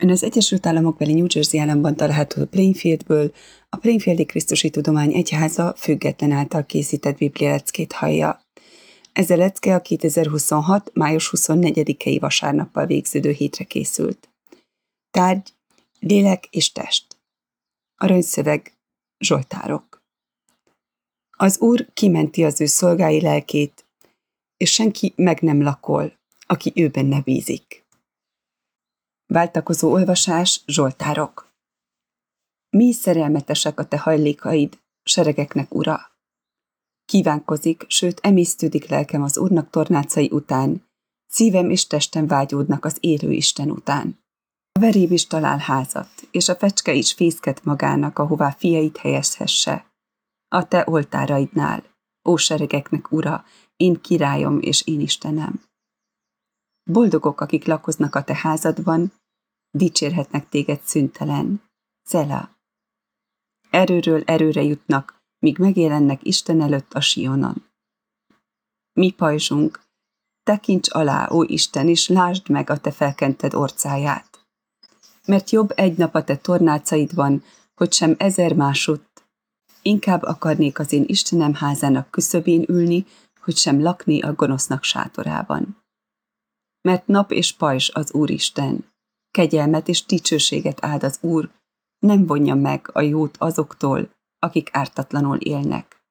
Ön az Egyesült Államokbeli New Jersey államban található Plainfieldből a Plainfieldi Krisztusi Tudomány Egyháza független által készített biblialeckét hallja. Ez a lecke a 2026. május 24-i vasárnappal végződő hétre készült. Tárgy: lélek és test. Aranyszöveg: zsoltárok. Az Úr kimenti az ő szolgái lelkét, és senki meg nem lakol, aki ő benne bízik. Váltakozó olvasás, zsoltárok. Mi szerelmetesek a te hajlékaid, seregeknek ura. Kívánkozik, sőt emésztődik lelkem az Úrnak tornácai után, szívem és testem vágyódnak az élő Isten után. A veréb is talál házat, és a fecske is fészket magának, ahová fiait helyezhesse. A te oltáraidnál, ó seregeknek ura, én királyom és én Istenem. Boldogok, akik lakoznak a te házadban, dicsérhetnek téged szüntelen. Szela. Erőről erőre jutnak, míg megjelennek Isten előtt a Sionon. Mi pajzsunk, tekints alá, ó Isten, és lásd meg a te felkented orcáját. Mert jobb egy nap a te tornácaidban, hogy sem 1000 másutt. Inkább akarnék az én Istenem házának küszöbén ülni, hogy sem lakni a gonosznak sátorában. Mert nap és pajzs az Úristen, kegyelmet és dicsőséget áld az Úr, nem vonja meg a jót azoktól, akik ártatlanul élnek.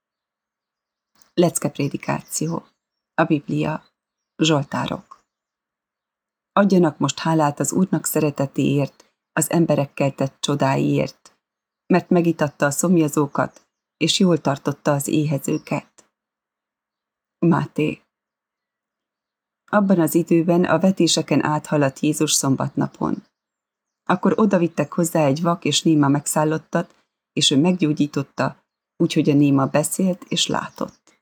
Leckeprédikáció. A Biblia. Zsoltárok. Adjanak most hálát az Úrnak szeretetéért, az emberekkel tett csodáiért, mert megitatta a szomjazókat, és jól tartotta az éhezőket. Máté. Abban az időben a vetéseken áthaladt Jézus szombatnapon. Akkor odavittek hozzá egy vak és néma megszállottat, és ő meggyógyította, úgyhogy a néma beszélt és látott.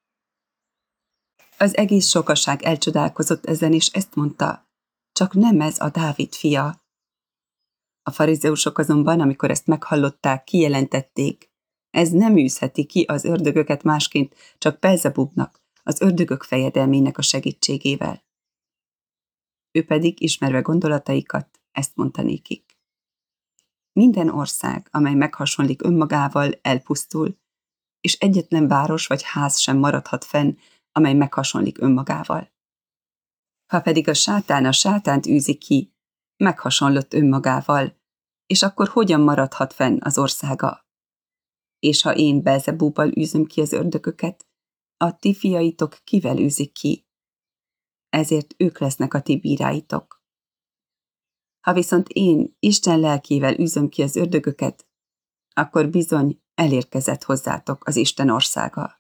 Az egész sokaság elcsodálkozott ezen, és ezt mondta: csak nem ez a Dávid fia. A farizeusok azonban, amikor ezt meghallották, kijelentették: ez nem űzheti ki az ördögöket másként, csak Belzebubnak, az ördögök fejedelmének a segítségével. Ő pedig, ismerve gondolataikat, ezt mondta nékik: minden ország, amely meghasonlik önmagával, elpusztul, és egyetlen város vagy ház sem maradhat fenn, amely meghasonlik önmagával. Ha pedig a sátánt űzi ki, meghasonlott önmagával, és akkor hogyan maradhat fenn az országa? És ha én Belzebúbbal űzöm ki az ördögöket, a ti fiaitok kivel űzik ki? Ezért ők lesznek a ti bíráitok. Ha viszont én Isten lelkével űzöm ki az ördögöket, akkor bizony elérkezett hozzátok az Isten országa.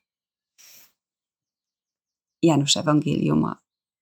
János evangéliuma.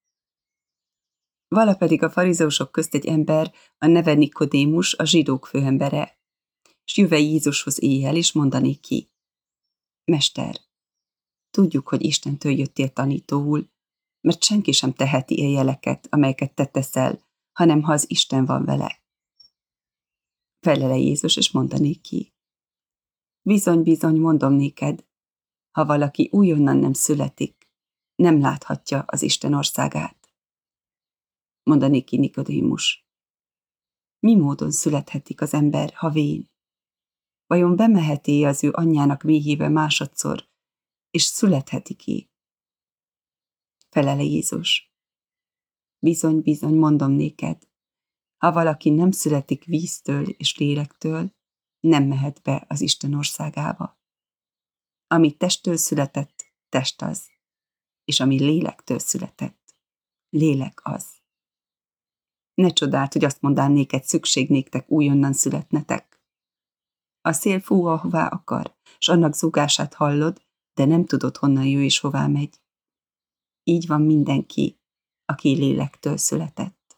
Vala pedig a farizeusok közt egy ember, a neve Nikodémus, a zsidók főembere, s jöve Jézushoz éjjel, és mondani ki: Mester, tudjuk, hogy Istentől jöttél tanítóul, mert senki sem teheti ilyen jeleket, amelyeket te teszel, hanem ha az Isten van vele. Felele Jézus, és mondani ki: bizony, bizony, mondom néked, ha valaki újonnan nem születik, nem láthatja az Isten országát. Mondani ki Nikodémus: mi módon születhetik az ember, ha vén? Vajon bemeheti az ő anyjának méhébe másodszor, és születheti ki? Felele Jézus: bizony, bizony, mondom néked, ha valaki nem születik víztől és lélektől, nem mehet be az Isten országába. Ami testtől született, test az, és ami lélektől született, lélek az. Ne csodáld, hogy azt mondám néked, szükség néktek újonnan születnetek. A szél fúj, ahová akar, s annak zúgását hallod, de nem tudod, honnan jön és hová megy. Így van mindenki, aki lélektől született.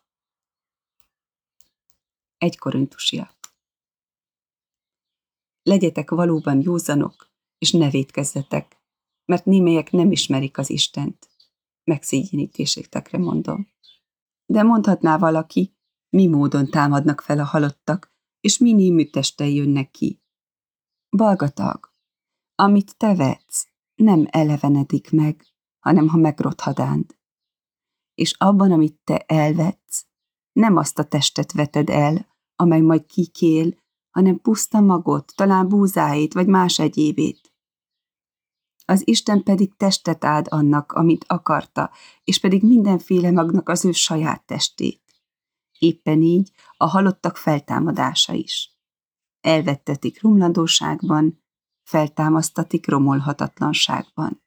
1 Korintusiak. Legyetek valóban józanok, és ne vétkezzetek, mert némelyek nem ismerik az Istent. Megszégyenítésektekre mondom. De mondhatná valaki, mi módon támadnak fel a halottak, és mi némű testtel jönnek ki. Balgatag, amit te vetsz, nem elevenedik meg, hanem ha megrothadánd. És abban, amit te elvetsz, nem azt a testet veted el, amely majd kikél, hanem puszta magot, talán búzáit vagy más egyébét. Az Isten pedig testet áld annak, amit akarta, és pedig mindenféle magnak az ő saját testét. Éppen így a halottak feltámadása is. Elvettetik romlandóságban, feltámasztatik romolhatatlanságban.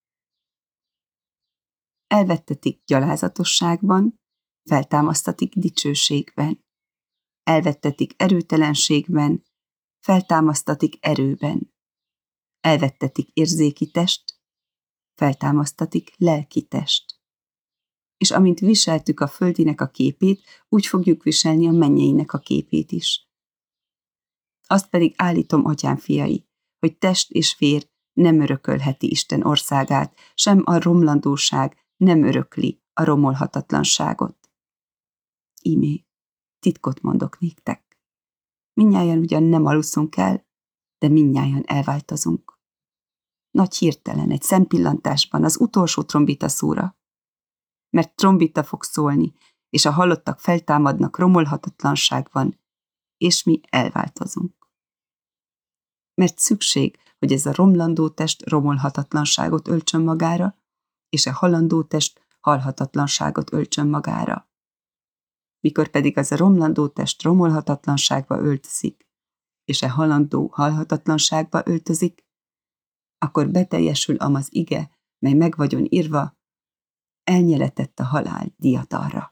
Elvettetik gyalázatosságban, feltámasztatik dicsőségben. Elvettetik erőtelenségben, feltámasztatik erőben. Elvettetik érzéki test, feltámasztatik lelki test. És amint viseltük a földinek a képét, úgy fogjuk viselni a mennyeinek a képét is. Azt pedig állítom, atyám fiai, hogy test és vér nem örökölheti Isten országát, sem a romlandóság nem örökli a romolhatatlanságot. Ímé, titkot mondok néktek. Mindnyájan ugyan nem aluszunk el, de mindnyájan elváltozunk. Nagy hirtelen, egy szempillantásban az utolsó trombita szóra, mert trombita fog szólni, és a halottak feltámadnak romolhatatlanságban, és mi elváltozunk. Mert szükség, hogy ez a romlandó test romolhatatlanságot öltsön magára, és a halandó test halhatatlanságot öltsön magára. Mikor pedig az a romlandó test romolhatatlanságba öltözik, és a halandó halhatatlanságba öltözik, akkor beteljesül amaz ige, mely meg vagyon írva, elnyeletett a halál diatalra.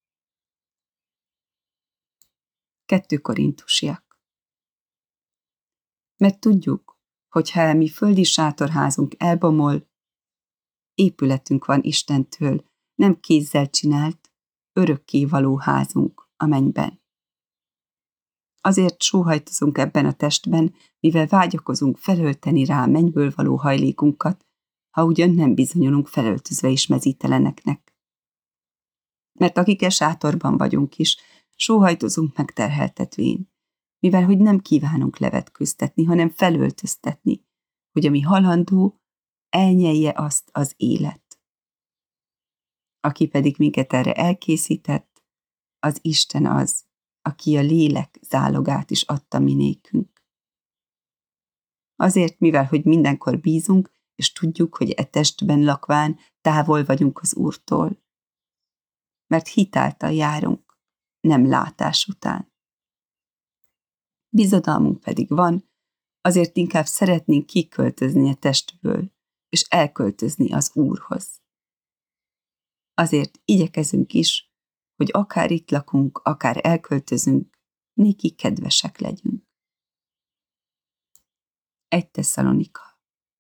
2 Korintusiak. Mert tudjuk, hogy ha mi földi sátorházunk elbomol, épületünk van Istentől, nem kézzel csinált, örökkévaló házunk a mennyben. Azért sóhajtozunk ebben a testben, mivel vágyakozunk felölteni rá mennyből való hajlékunkat, ha ugyan nem bizonyulunk felöltözve is mezíteleneknek. Mert akik e sátorban vagyunk is, sóhajtozunk megterheltetvén, mivel hogy nem kívánunk levetkőztetni, hanem felöltöztetni, hogy ami halandó, elnyelje azt az élet. Aki pedig minket erre elkészített, az Isten az, aki a lélek zálogát is adta minékünk. Azért, mivel hogy mindenkor bízunk, és tudjuk, hogy e testben lakván távol vagyunk az Úrtól. Mert hitáltal járunk, nem látás után. Bizodalmunk pedig van, azért inkább szeretnénk kiköltözni a testből, és elköltözni az Úrhoz. Azért igyekezünk is, hogy akár itt lakunk, akár elköltözünk, néki kedvesek legyünk. 1 Tesszalonika.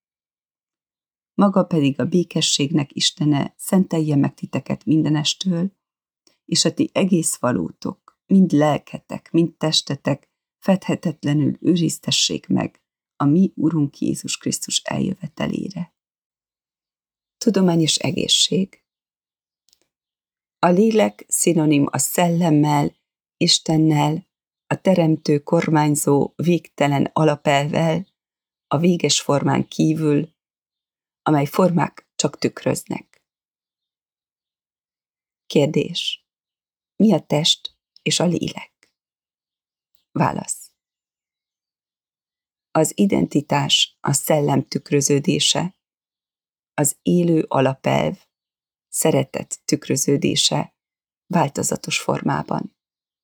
Maga pedig a békességnek Istene szentelje meg titeket mindenestől, és a ti egész valótok, mind lelketek, mind testetek fedhetetlenül őriztessék meg a mi Urunk Jézus Krisztus eljövetelére. Tudományos egészség. A lélek szinonim a szellemmel, Istennel, a teremtő, kormányzó, végtelen alapelvvel, a véges formán kívül, amely formák csak tükröznek. Kérdés. Mi a test és a lélek? Válasz. Az identitás a szellem tükröződése, az élő alapelv, szeretet tükröződése változatos formában.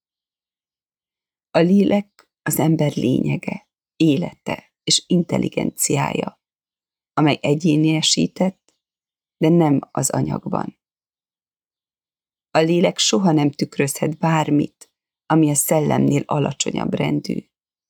A lélek az ember lényege, élete és intelligenciája, amely egyéniesített, de nem az anyagban. A lélek soha nem tükrözhet bármit, ami a szellemnél alacsonyabb rendű.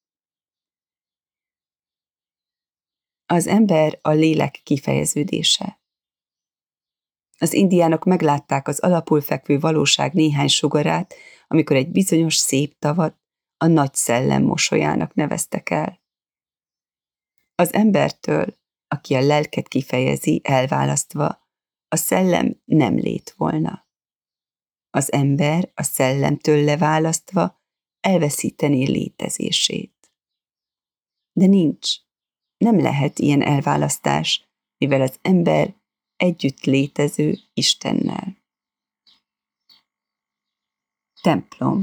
Az ember a lélek kifejeződése. Az indiánok meglátták az alapul fekvő valóság néhány sugarát, amikor egy bizonyos szép tavat a nagy szellem mosolyának neveztek el. Az embertől, aki a lelket kifejezi elválasztva, a szellem nem lét volna. Az ember a szellemtől leválasztva elveszítené létezését. De nincs, nem lehet ilyen elválasztás, mivel az ember együtt létező Istennel. templom,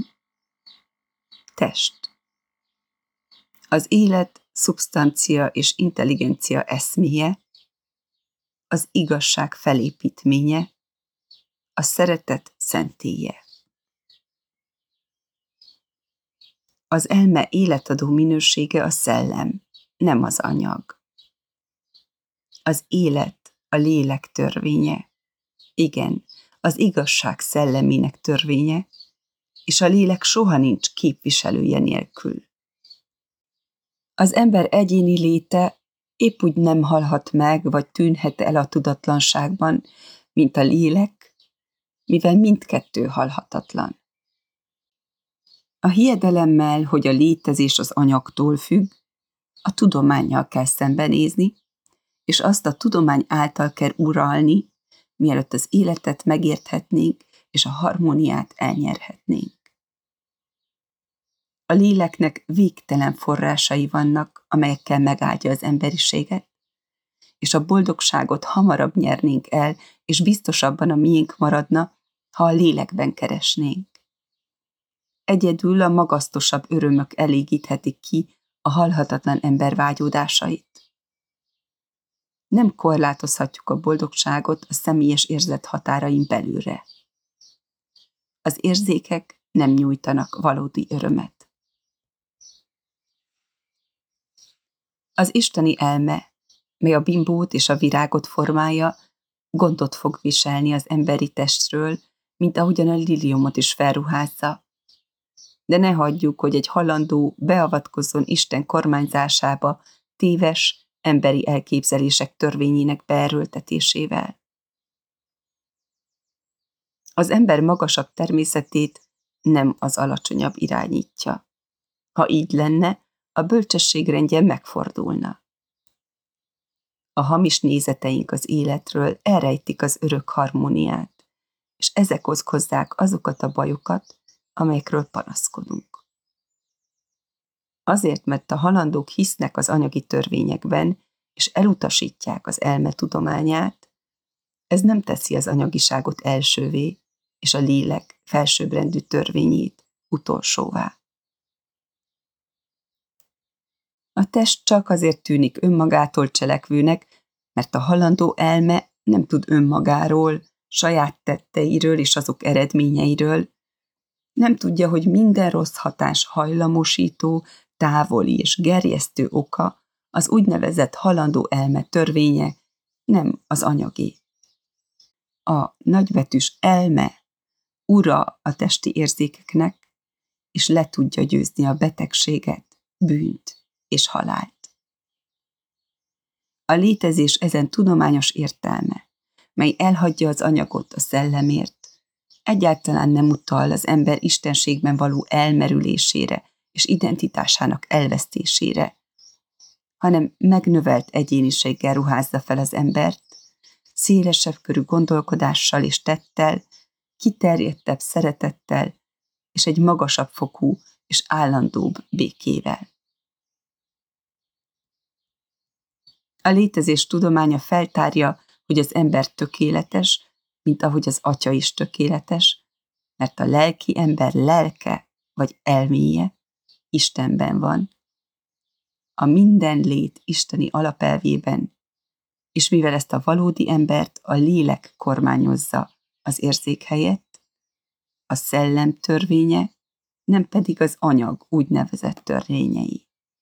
test. Az élet szubsztancia és intelligencia eszméje, az igazság felépítménye, a szeretet szentélye. Az elme életadó minősége a szellem, nem az anyag. Az élet a lélek törvénye, igen, az igazság szellemének törvénye, és a lélek soha nincs képviselője nélkül. Az ember egyéni léte épp úgy nem halhat meg, vagy tűnhet el a tudatlanságban, mint a lélek, mivel mindkettő halhatatlan. A hiedelemmel, hogy a létezés az anyagtól függ, a tudománnyal kell szembenézni, és azt a tudomány által kell uralni, mielőtt az életet megérthetnénk, és a harmóniát elnyerhetnénk. A léleknek végtelen forrásai vannak, amelyekkel megáldja az emberiséget, és a boldogságot hamarabb nyernénk el, és biztosabban a miénk maradna, ha a lélekben keresnénk. Egyedül a magasztosabb örömök elégíthetik ki a halhatatlan ember vágyódásait. Nem korlátozhatjuk a boldogságot a személyes érzet határain belülre. Az érzékek nem nyújtanak valódi örömet. Az isteni elme, mely a bimbót és a virágot formálja, gondot fog viselni az emberi testről, mint ahogyan a liliomot is felruházza. De ne hagyjuk, hogy egy halandó beavatkozzon Isten kormányzásába téves, emberi elképzelések törvényének beerőltetésével. Az ember magasabb természetét nem az alacsonyabb irányítja. Ha így lenne, a bölcsesség rendje megfordulna. A hamis nézeteink az életről elrejtik az örök harmóniát, és ezek okozzák azokat a bajokat, amelyekről panaszkodunk. Azért, mert a halandók hisznek az anyagi törvényekben, és elutasítják az elme tudományát, ez nem teszi az anyagiságot elsővé, és a lélek felsőbbrendű törvényét utolsóvá. A test csak azért tűnik önmagától cselekvőnek, mert a halandó elme nem tud önmagáról, saját tetteiről és azok eredményeiről, nem tudja, hogy minden rossz hatás hajlamosító, távoli és gerjesztő oka az úgynevezett halandó elme törvénye, nem az anyagé. A nagybetűs elme ura a testi érzékeknek, és le tudja győzni a betegséget, bűnt és halált. A létezés ezen tudományos értelme, mely elhagyja az anyagot a szellemért, egyáltalán nem utal az ember istenségben való elmerülésére és identitásának elvesztésére, hanem megnövelt egyéniséggel ruházza fel az embert, szélesebb körű gondolkodással és tettel, kiterjedtebb szeretettel és egy magasabb fokú és állandóbb békével. A létezés tudománya feltárja, hogy az ember tökéletes, mint ahogy az Atya is tökéletes, mert a lelki ember lelke vagy elméje Istenben van, a minden lét isteni alapelvében, és mivel ezt a valódi embert a lélek kormányozza az érzék helyett, a szellem törvénye, nem pedig az anyag úgynevezett törvényei.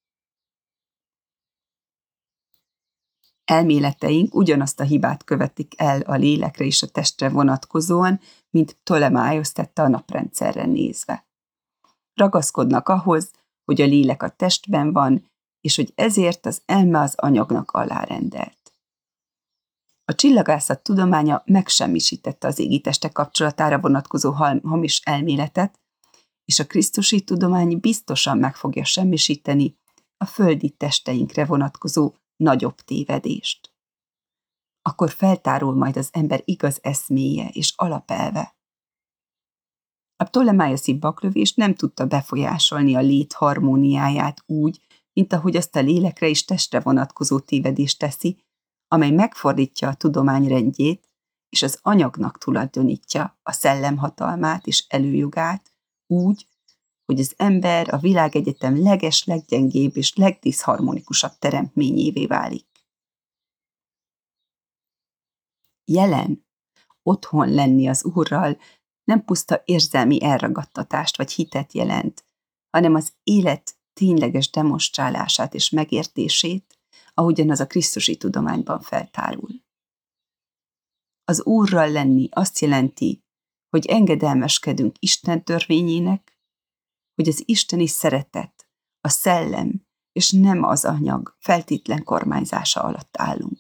Elméleteink ugyanazt a hibát követik el a lélekre és a testre vonatkozóan, mint Ptolemaiosz tette a naprendszerre nézve. Ragaszkodnak ahhoz, hogy a lélek a testben van, és hogy ezért az elme az anyagnak alárendelt. A csillagászat tudománya megsemmisítette az égi testek kapcsolatára vonatkozó hamis elméletet, és a krisztusi tudomány biztosan meg fogja semmisíteni a földi testeinkre vonatkozó nagyobb tévedést. Akkor feltárul majd az ember igaz eszméje és alapelve. A ptolemaiszi baklövés nem tudta befolyásolni a lét harmóniáját úgy, mint ahogy azt a lélekre és testre vonatkozó tévedést teszi, amely megfordítja a tudomány rendjét, és az anyagnak tulajdonítja a szellem hatalmát és előjogát, úgy, hogy az ember a világegyetem legesleggyengébb és legdiszharmonikusabb teremtményévé válik. Jelen, otthon lenni az Úrral nem puszta érzelmi elragadtatást vagy hitet jelent, hanem az élet tényleges demonstrálását és megértését, ahogyan az a krisztusi tudományban feltárul. Az Úrral lenni azt jelenti, hogy engedelmeskedünk Isten törvényének, hogy az isteni szeretet, a szellem és nem az anyag feltétlen kormányzása alatt állunk.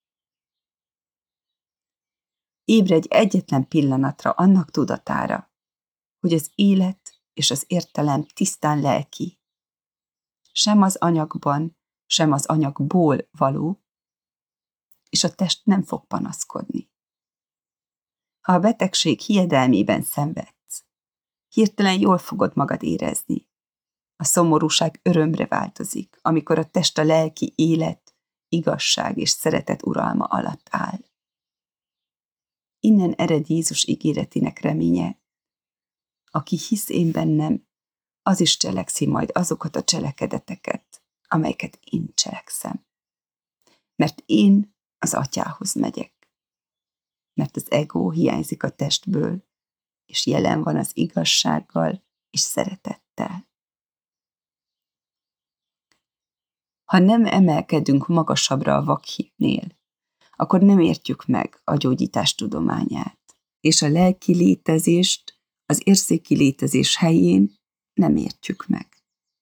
Ébredj egyetlen pillanatra annak tudatára, hogy az élet és az értelem tisztán lelki, sem az anyagban, sem az anyagból való, és a test nem fog panaszkodni. Ha a betegség hiedelmében szenvedsz, hirtelen jól fogod magad érezni. A szomorúság örömre változik, amikor a test a lelki élet, igazság és szeretet uralma alatt áll. Innen ered Jézus ígéretének reménye. Aki hisz én bennem, az is cselekszi majd azokat a cselekedeteket, amelyeket én cselekszem. Mert én az Atyához megyek. Mert az ego hiányzik a testből, és jelen van az igazsággal és szeretettel. Ha nem emelkedünk magasabbra a vakhitnél, akkor nem értjük meg a gyógyítás tudományát, és a lelki létezést az érzéki létezés helyén nem értjük meg.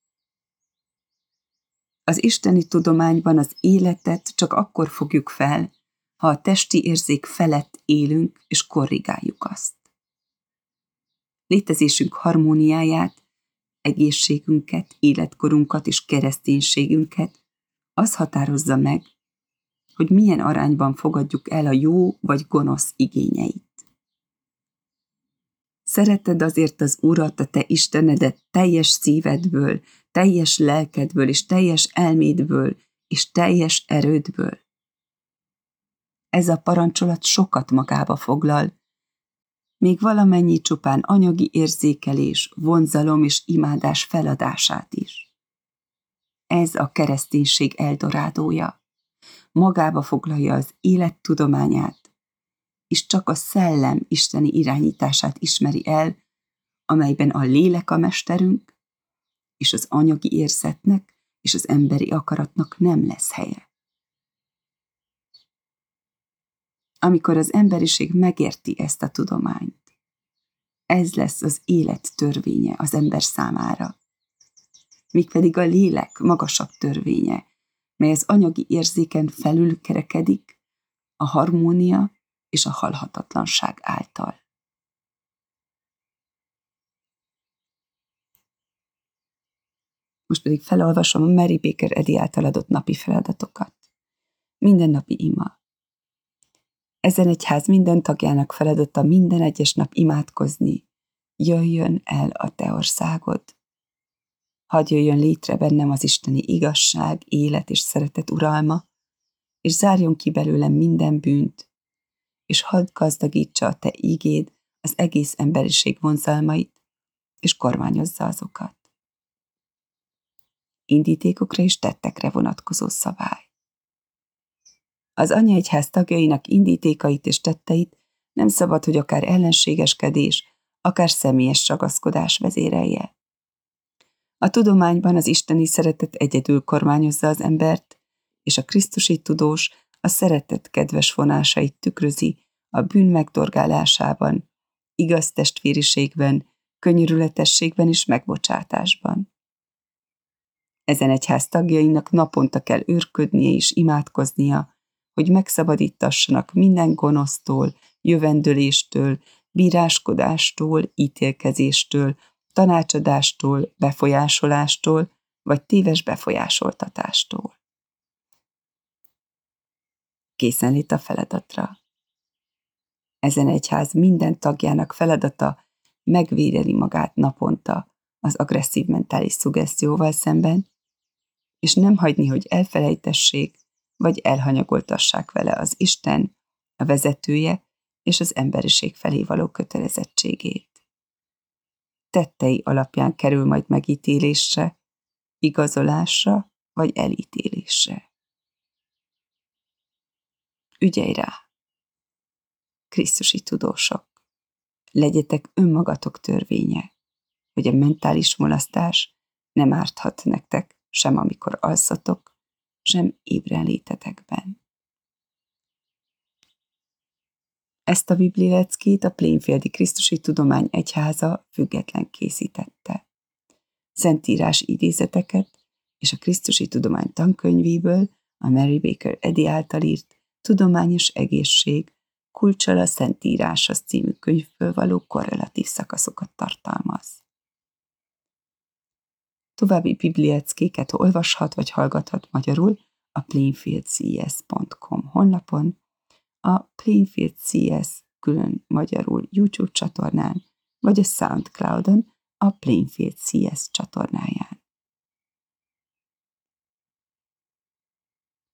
Az isteni tudományban az életet csak akkor fogjuk fel, ha a testi érzék felett élünk és korrigáljuk azt. Létezésünk harmóniáját, egészségünket, életkorunkat és kereszténységünket az határozza meg, hogy milyen arányban fogadjuk el a jó vagy gonosz igényeit. Szereted azért az Urat, a te Istenedet teljes szívedből, teljes lelkedből és teljes elmédből és teljes erődből. Ez a parancsolat sokat magába foglal, még valamennyi csupán anyagi érzékelés, vonzalom és imádás feladását is. Ez a kereszténység eldorádója. Magába foglalja az élet tudományát, és csak a szellem isteni irányítását ismeri el, amelyben a lélek a mesterünk, és az anyagi érzetnek és az emberi akaratnak nem lesz helye. Amikor az emberiség megérti ezt a tudományt, ez lesz az élet törvénye az ember számára, mégpedig a lélek magasabb törvénye, mely az anyagi érzéken felül kerekedik a harmónia és a halhatatlanság által. Most pedig felolvasom a Mary Baker Eddy által adott napi feladatokat. Mindennapi ima. Ezen egyház minden tagjának feladata minden egyes nap imádkozni. Jöjjön el a te országod. Hadd jöjjön létre bennem az isteni igazság, élet és szeretet uralma, és zárjon ki belőlem minden bűnt, és hadd gazdagítsa a te ígéd az egész emberiség vonzalmait, és kormányozza azokat. Indítékokra és tettekre vonatkozó szabály. Az anyaegyház tagjainak indítékait és tetteit nem szabad, hogy akár ellenségeskedés, akár személyes ragaszkodás vezérelje. A tudományban az isteni szeretet egyedül kormányozza az embert, és a krisztusi tudós a szeretet kedves vonásait tükrözi a bűn megdorgálásában, igaz testvériségben, könyörületességben és megbocsátásban. Ezen egyház tagjainak naponta kell őrködnie és imádkoznia, hogy megszabadítassanak minden gonosztól, jövendöléstől, bíráskodástól, ítélkezéstől, tanácsadástól, befolyásolástól, vagy téves befolyásoltatástól. Készenlét a feladatra. Ezen egyház minden tagjának feladata megvédeni magát naponta az agresszív mentális szuggesztióval szemben, és nem hagyni, hogy elfelejtessék, vagy elhanyagoltassák vele az Isten, a vezetője és az emberiség felé való kötelezettségét. tettei alapján kerül majd megítélésre, igazolásra vagy elítélésre. Ügyelj rá! Krisztusi tudósok, legyetek önmagatok törvénye, hogy a mentális mulasztás nem árthat nektek, sem amikor alszatok, sem ébrenlétetekben. Ezt a biblialeckét a Plainfieldi Krisztusi Tudomány Egyháza független készítette. Szentírás idézeteket és a Krisztusi Tudomány tankönyvéből a Mary Baker Eddy által írt Tudományos egészség, kulccsal a Szentíráshoz című könyvből való korrelatív szakaszokat tartalmaz. További biblileckéket olvashat vagy hallgathat magyarul a plainfieldcs.com honlapon, a Plainfield CS külön magyarul YouTube csatornán, vagy a SoundCloudon a Plainfield CS csatornáján.